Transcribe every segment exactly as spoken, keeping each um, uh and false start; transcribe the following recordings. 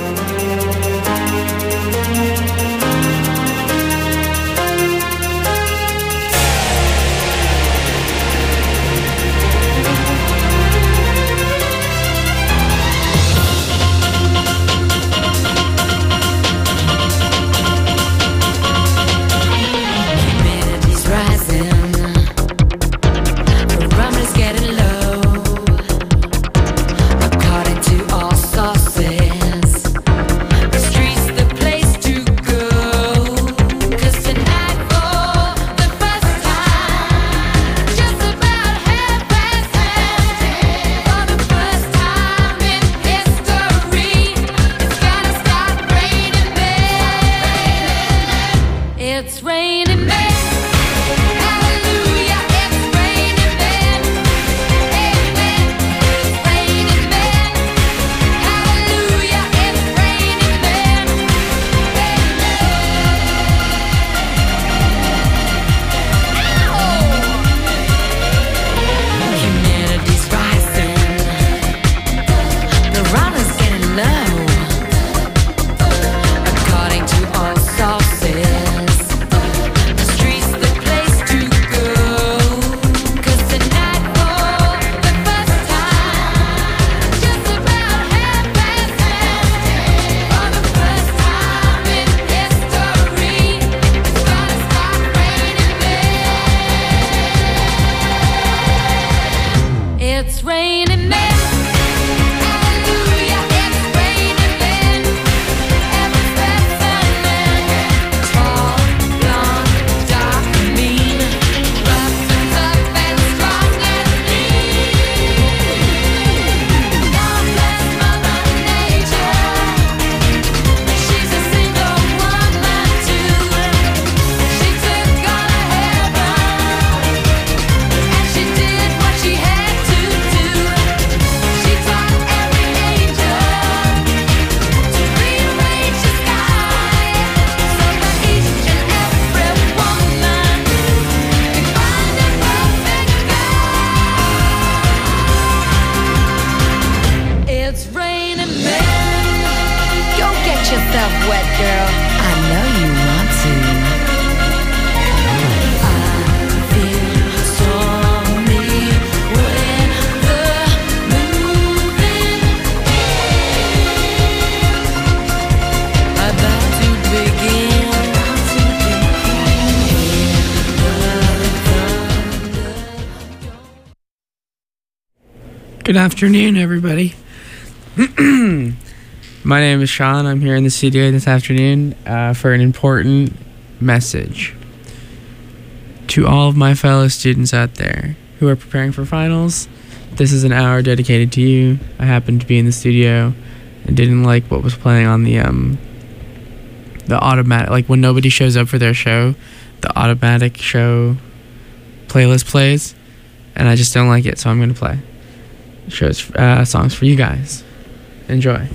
Good afternoon, everybody. My name is Sean. I'm here in the studio this afternoon uh, for an important message to all of my fellow students out there who are preparing for finals. This is an hour dedicated to you. I happened to be in the studio and didn't like what was playing on the um the automatic, like when nobody shows up for their show, the automatic show playlist plays, and I just don't like it, so I'm gonna play shows uh, songs for you guys. Enjoy.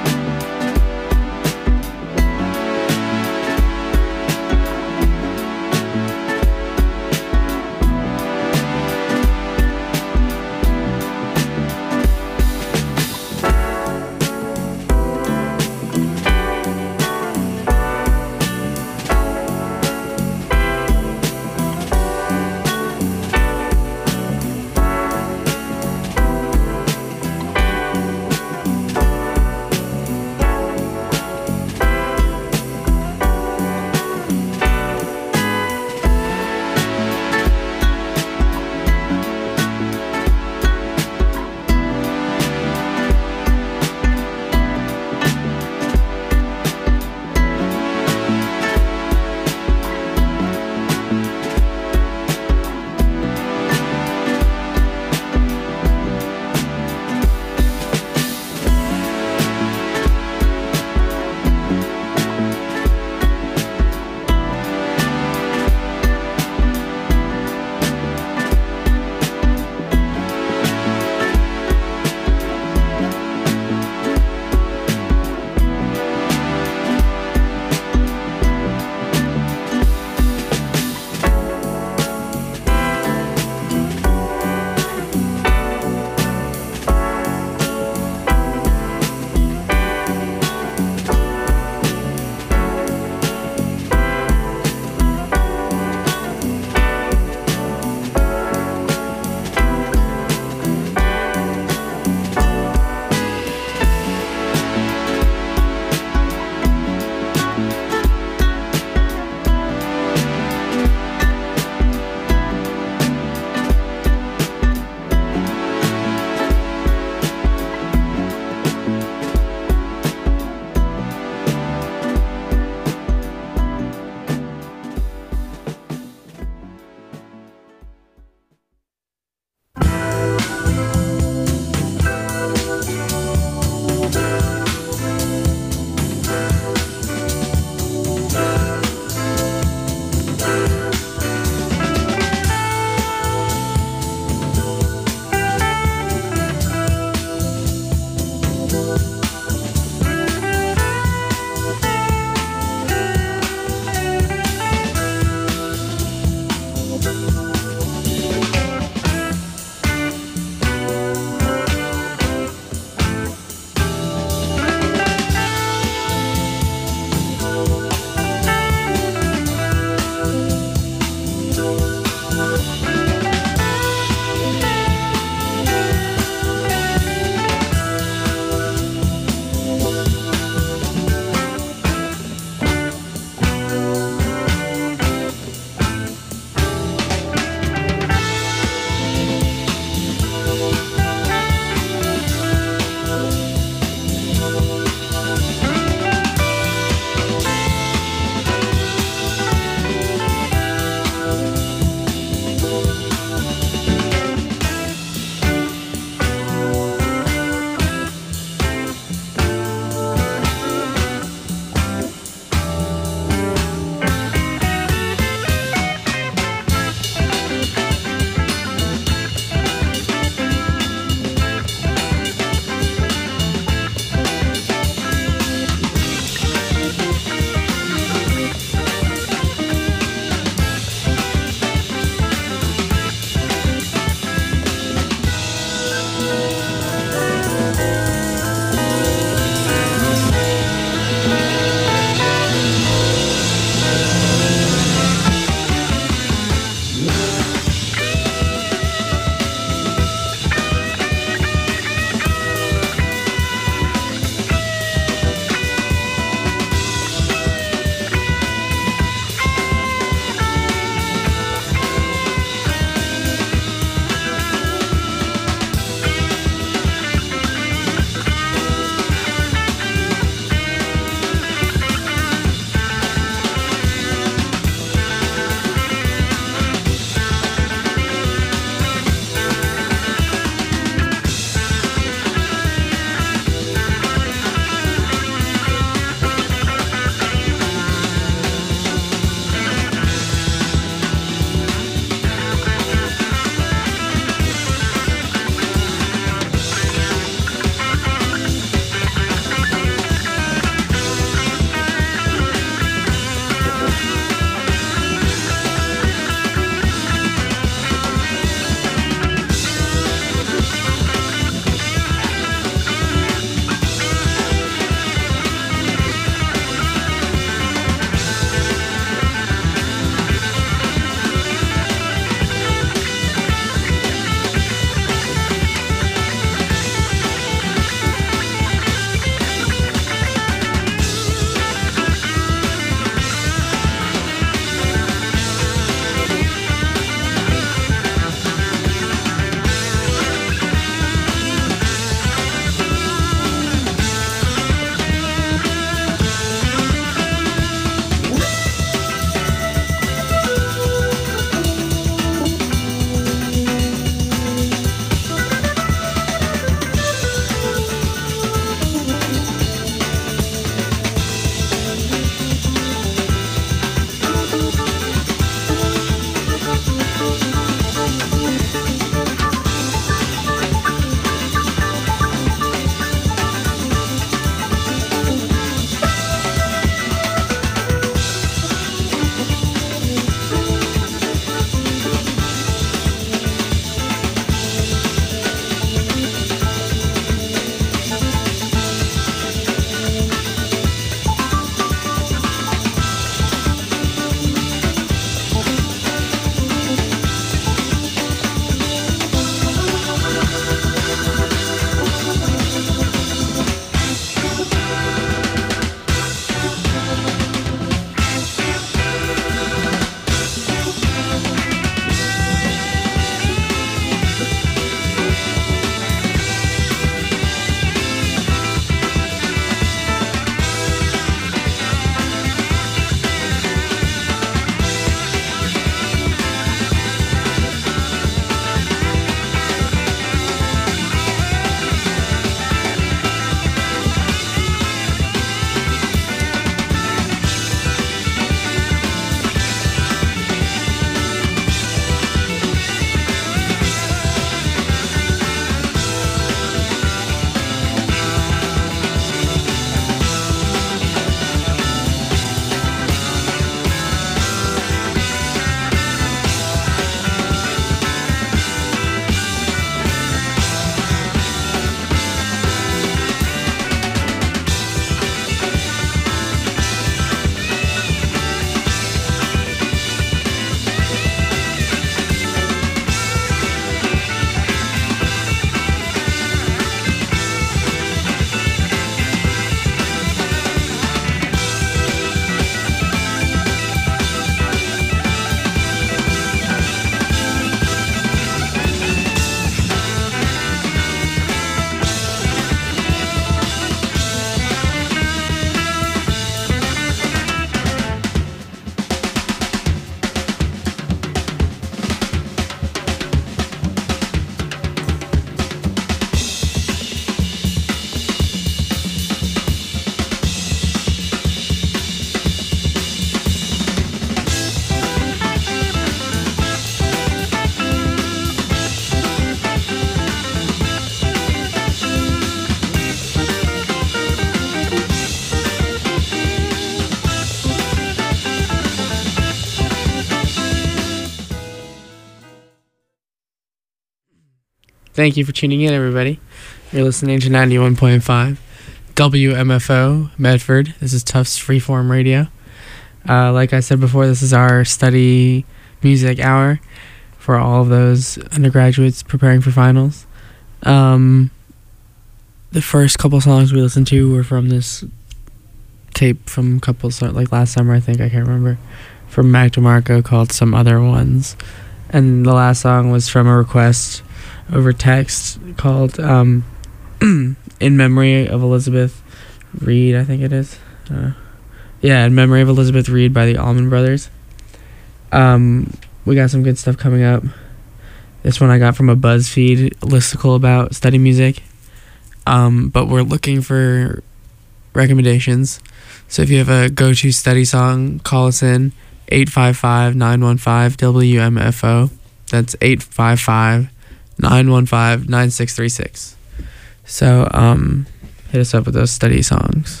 thank you for tuning in, everybody. You're listening to ninety-one point five W M F O Medford. This is Tufts Freeform Radio. Uh, like I said before, this is our study music hour for all of those undergraduates preparing for finals. Um, the first couple songs we listened to were from this tape from a couple, like last summer, I think, I can't remember, from Mac DeMarco called Some Other Ones. And the last song was from a request over text called um, In Memory of Elizabeth Reed, I think it is. Uh, yeah, In Memory of Elizabeth Reed by the Allman Brothers. Um, we got some good stuff coming up. This one I got from a BuzzFeed listicle about study music. Um, but we're looking for recommendations. So if you have a go-to study song, call us in eight five five, nine one five, W M F O. That's eight five five, nine one five, nine six three six. So um, hit us up with those study songs.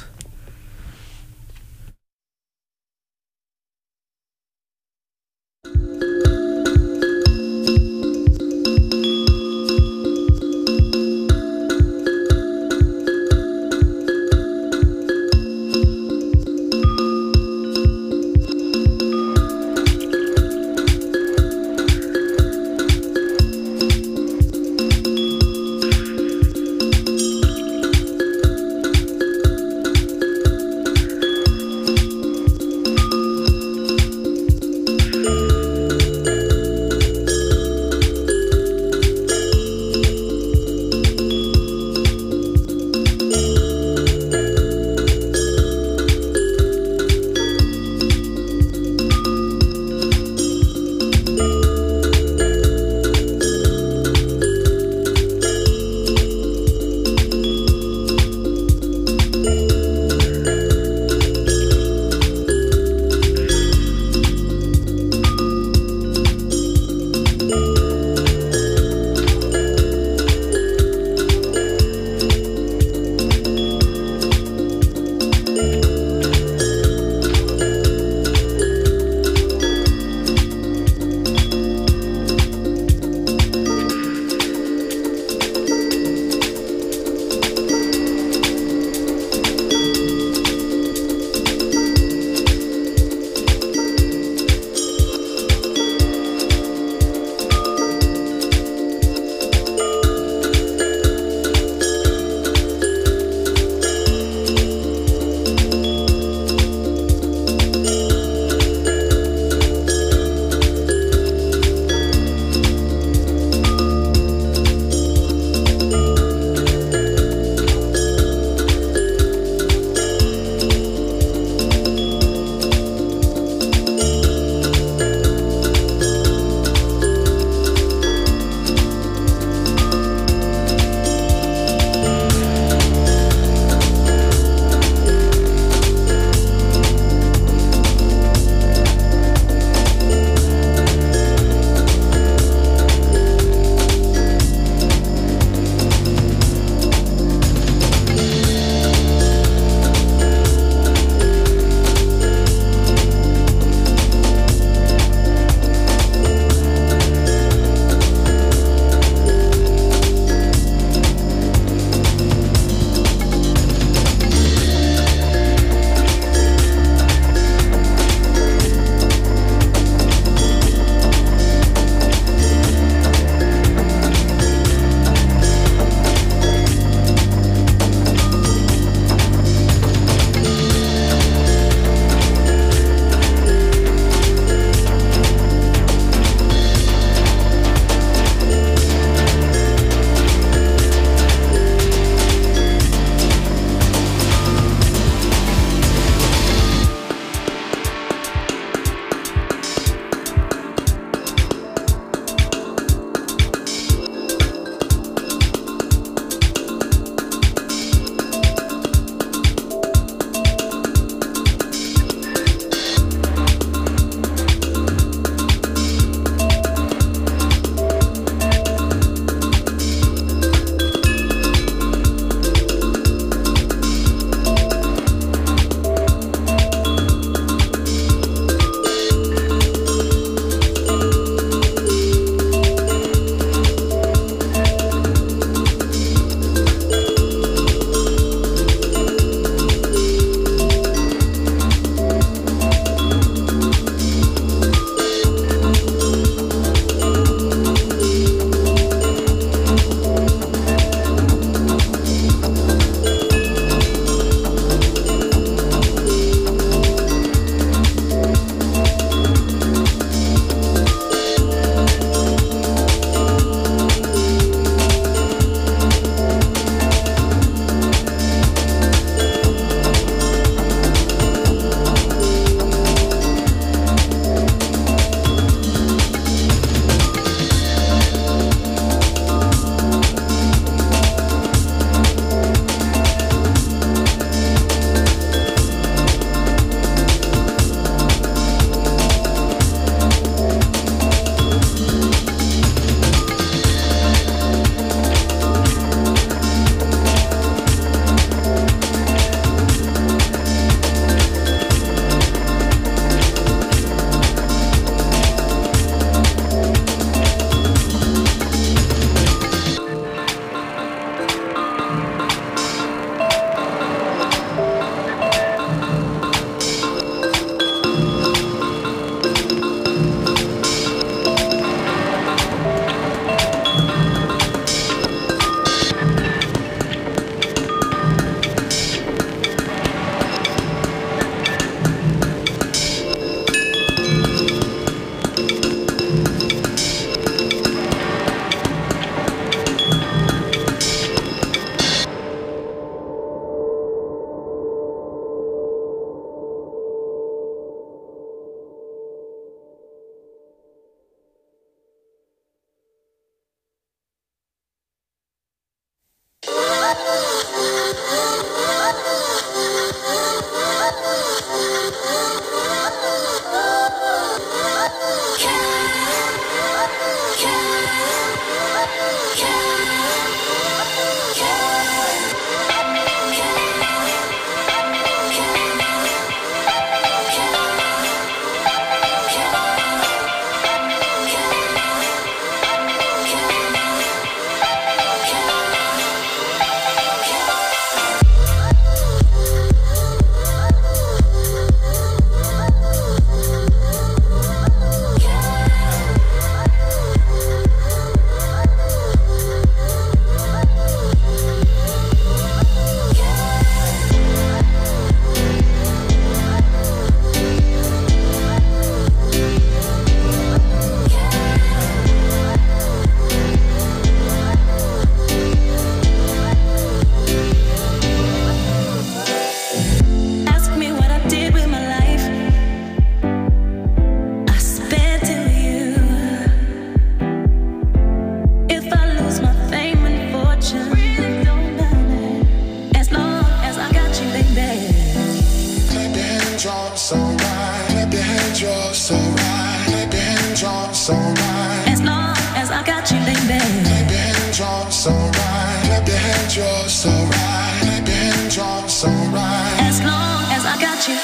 so right. Clap your hands, you're so right. Clap your hands, you're so right. As long as I got you, baby. Clap your hands, you're so right. Clap your hands, you're so right. Clap your hands, you're so right. As long as I got you.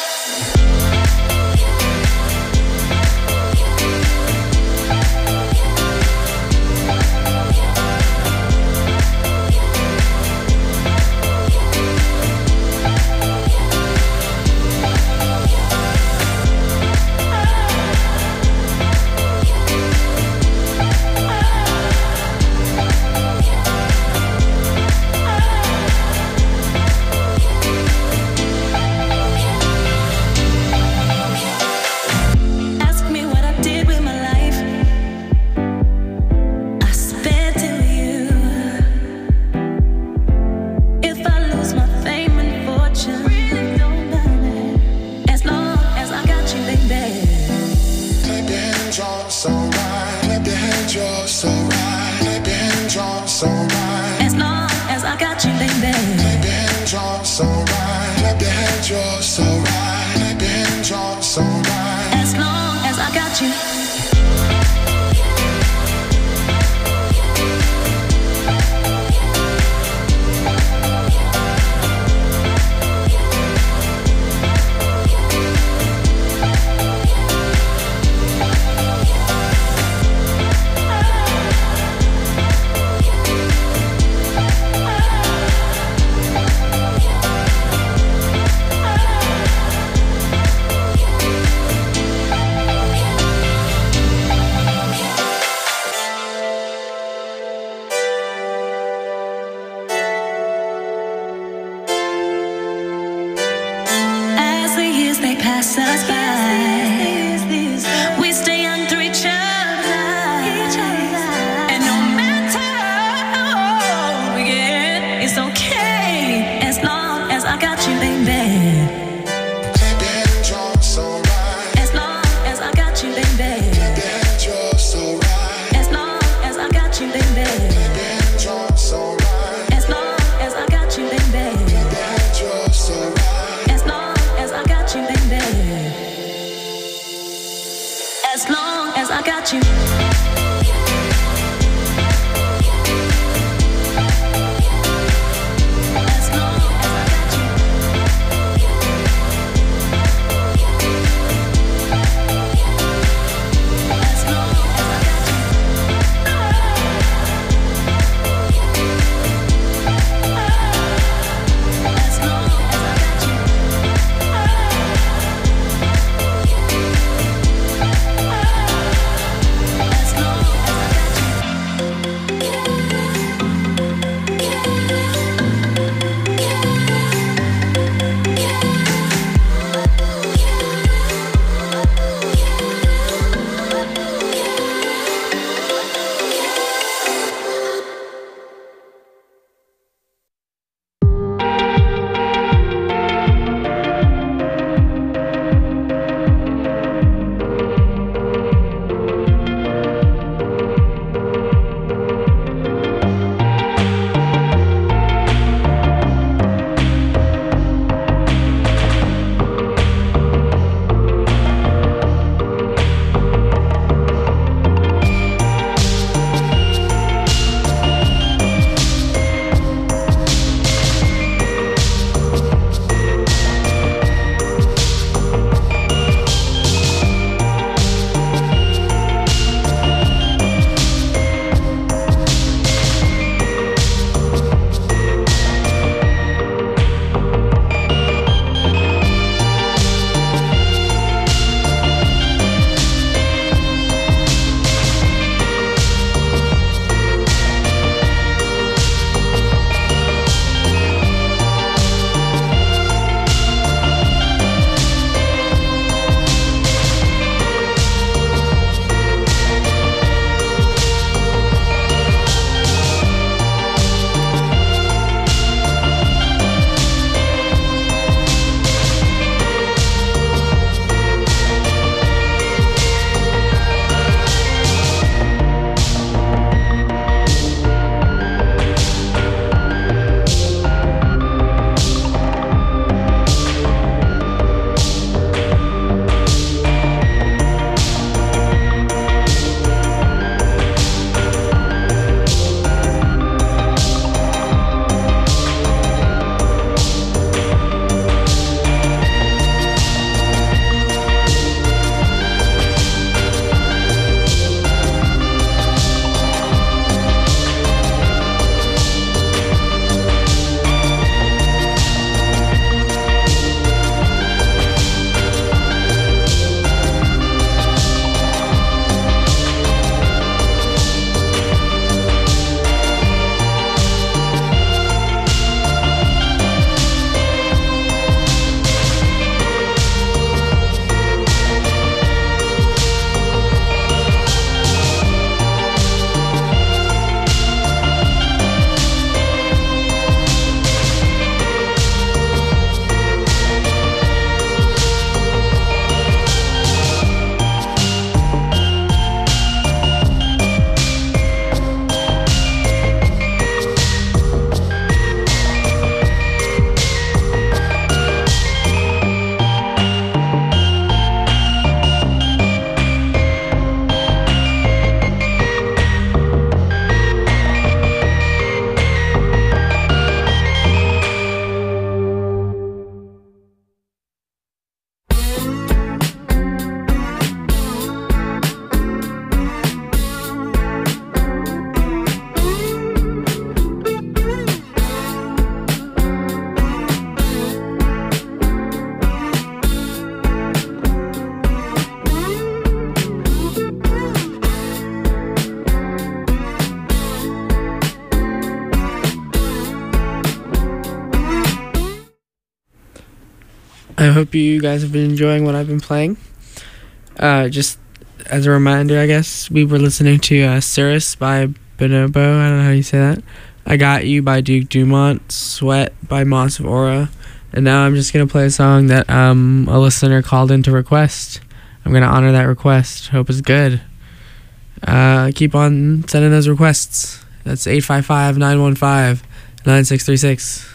hope you guys have been enjoying what I've been playing. Uh, just as a reminder, I guess, we were listening to uh, Cirrus by Bonobo. I don't know how you say that. I Got You by Duke Dumont. Sweat by Moss of Aura. And now I'm just going to play a song that um, a listener called in to request. I'm going to honor that request. Hope it's good. Uh, keep on sending those requests. That's eight five five, nine one five, nine six three six.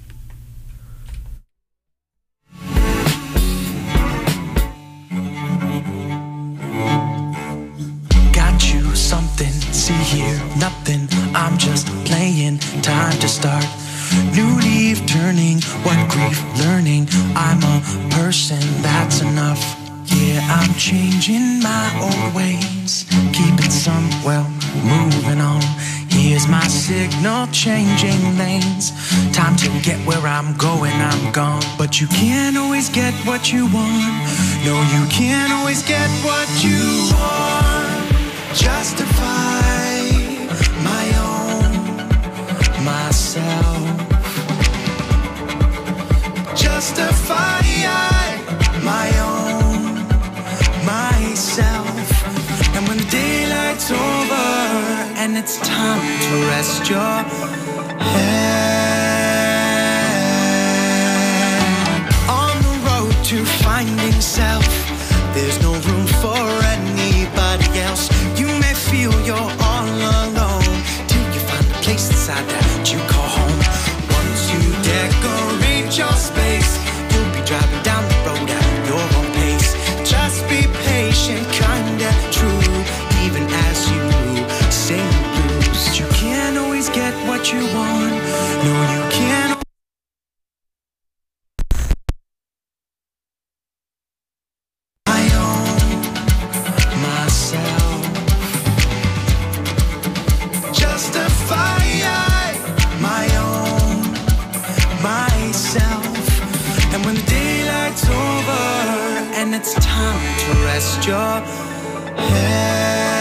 Got you something, see here, nothing. I'm just playing, time to start. New leaf turning, what grief learning. I'm a person, that's enough. Yeah, I'm changing my old ways, keeping some, well, moving on. Here's my signal, changing lanes. Time to get where I'm going, I'm gone. But you can't always get what you want. No, you can't always get what you want. Justify my own, myself. Justify my own, myself. And when the daylight's over and it's time to rest your head, on the road to finding self, there's no room for anybody else. You may feel you're all alone till you find a place inside that you call home. Once you decorate your space, you'll be driving down the road at your own pace. Just be patient, kind and true, even as you sing blues. You can't always get what you want. No, you can't. My own, myself. Justify my own, myself. And when the daylight's over and it's time to rest your head.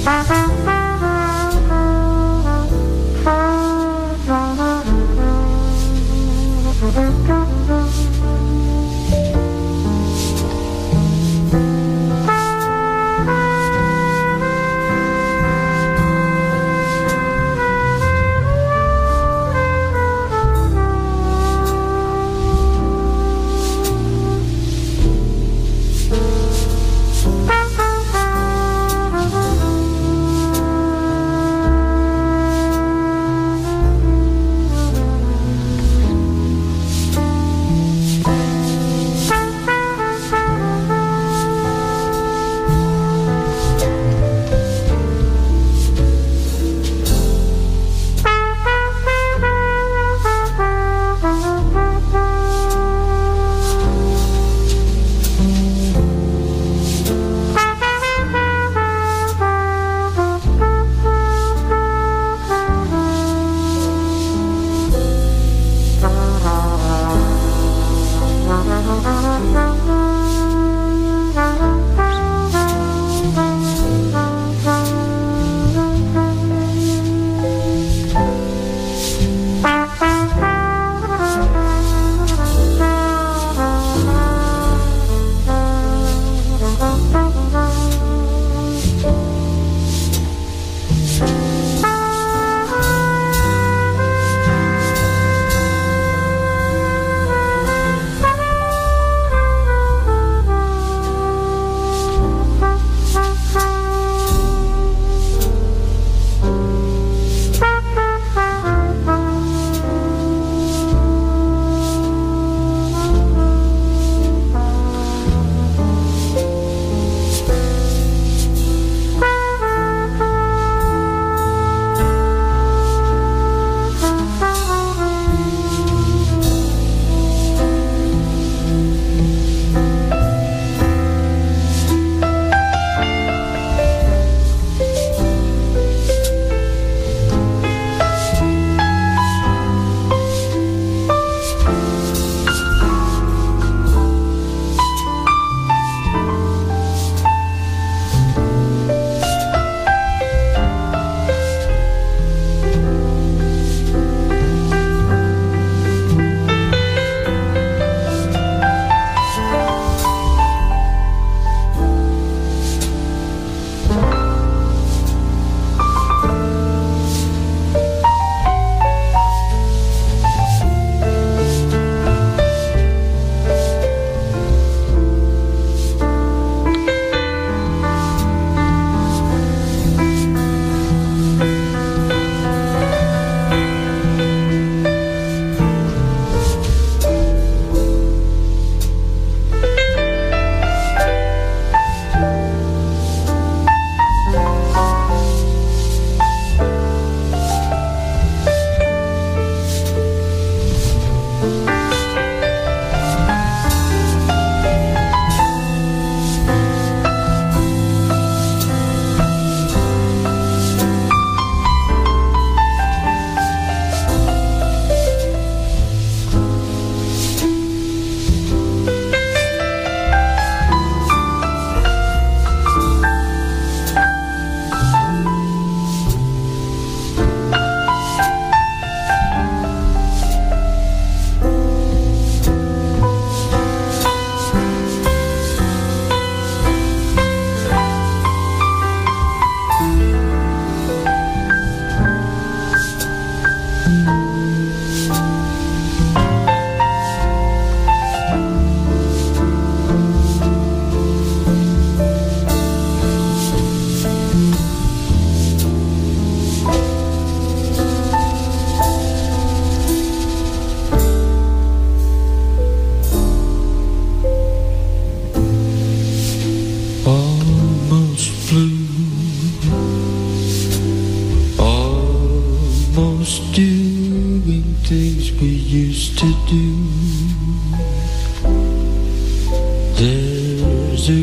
There's a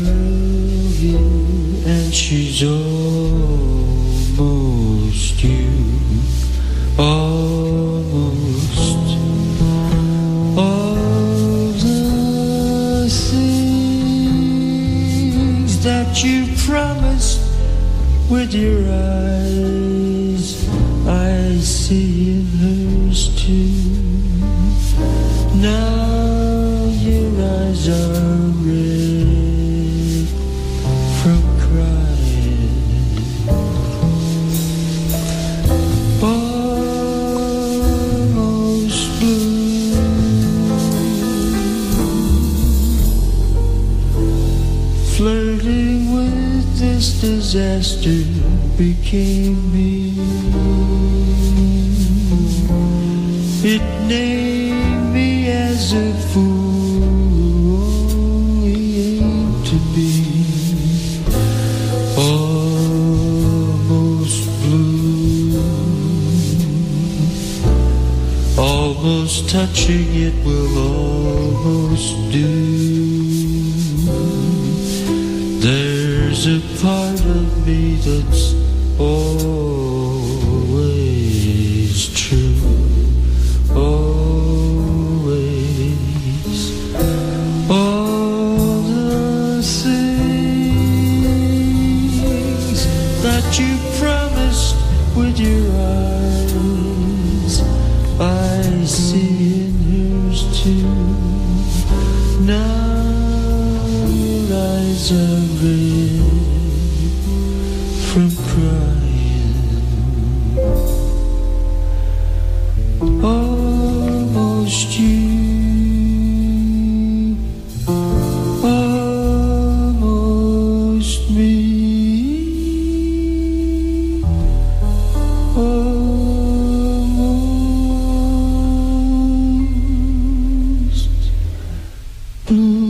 girl here and she's almost you. Almost all the things that you promised with your eyes, I see in hers too. Now your eyes are red from crying, almost blue, flirting with this disaster became me. It named me as a fool only aimed to be, almost blue, almost touching it will almost do. There's a part of me that's always true, always. All the things that you promised with your eyes, I see in hers too. Now your eyes are red from crying, almost you, almost me, almost blue.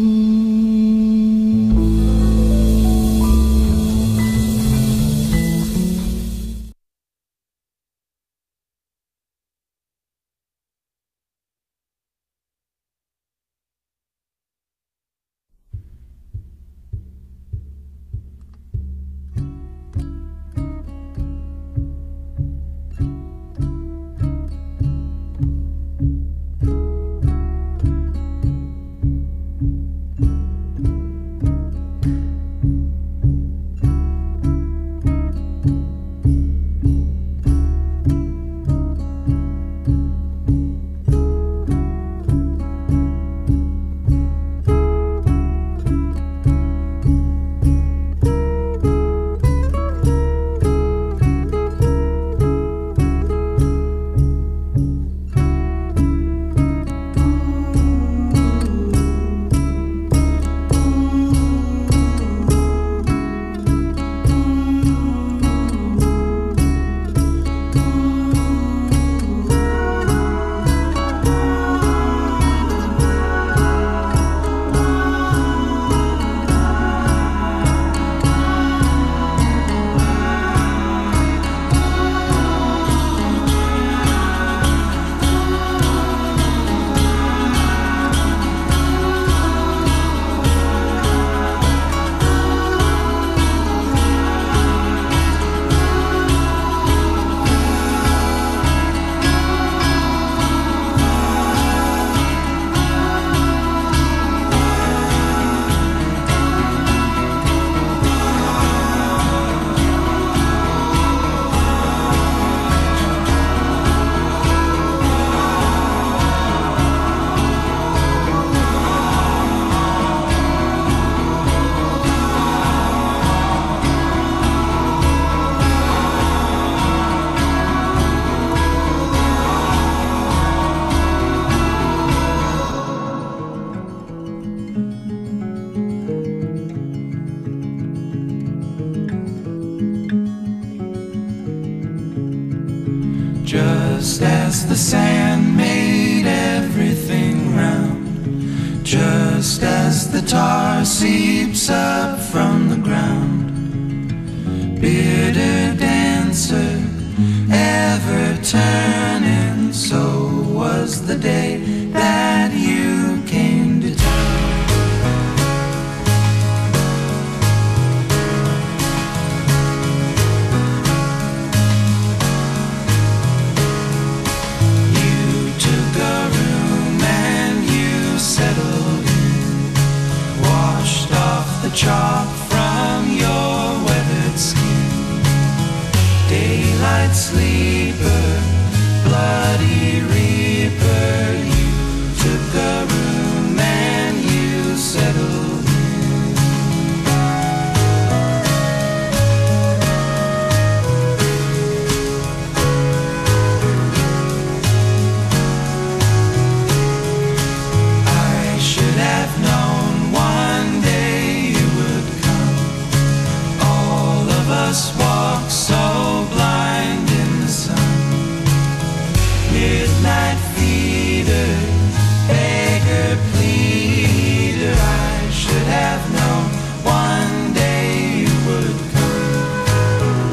Just as the sand made everything round, just as the tar seeps up from the ground, bearded dancer, ever turning, so was the day that you came to town. Chalk from your weathered skin. sleeper, bloody reaper. You took a room and you settled in. I should have known one day you would come. All of us walk so blind in the sun. Midnight feeder, beggar pleader. I should have known one day you would come.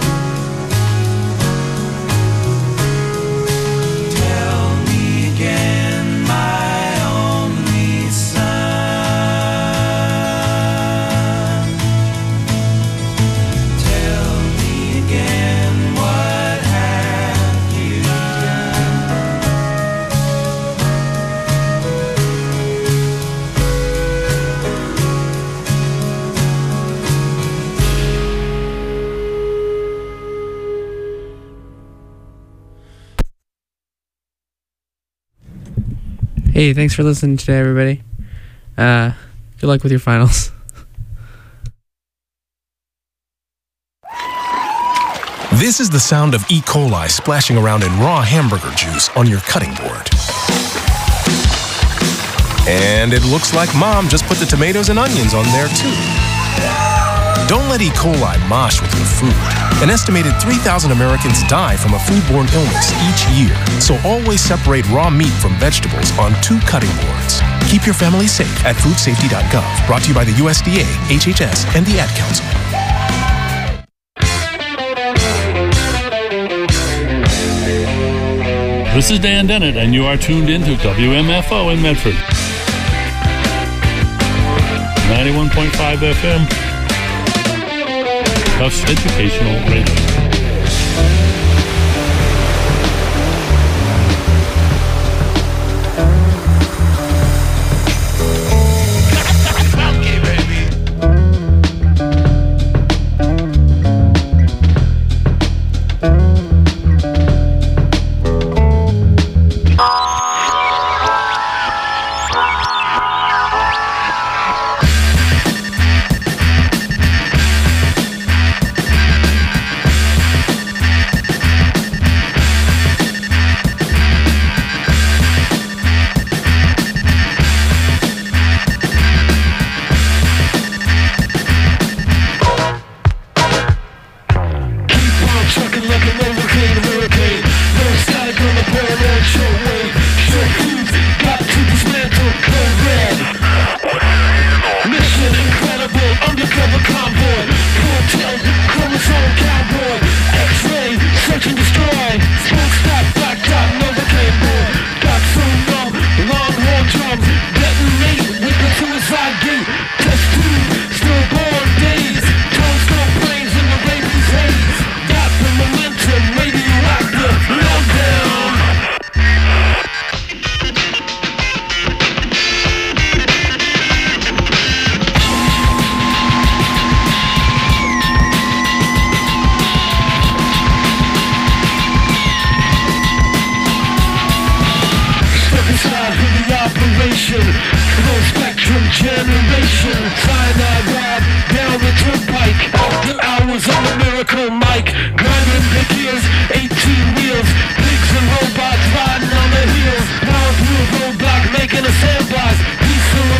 Tell me again, my only son. Tell me again, what have you done? Hey, thanks for listening today, everybody. Uh, good luck with your finals. This is the sound of E. coli splashing around in raw hamburger juice on your cutting board. And it looks like Mom just put the tomatoes and onions on there too. Don't let E. coli mosh with your food. An estimated three thousand Americans die from a foodborne illness each year. So always separate raw meat from vegetables on two cutting boards. Keep your family safe at food safety dot gov. Brought to you by the U S D A, H H S, and the Ad Council. This is Dan Dennett, and you are tuned in to W M F O in Medford. ninety-one point five F M. Tufts Educational Radio.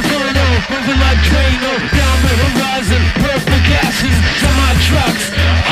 Down the horizon, purple gases, semi trucks.